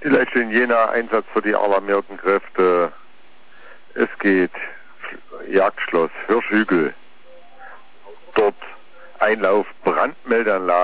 Die Leiche in Jena, Einsatz für die alarmierten Kräfte. Es geht Jagdschloss Hirschhügel. Dort Einlauf Brandmeldeanlage.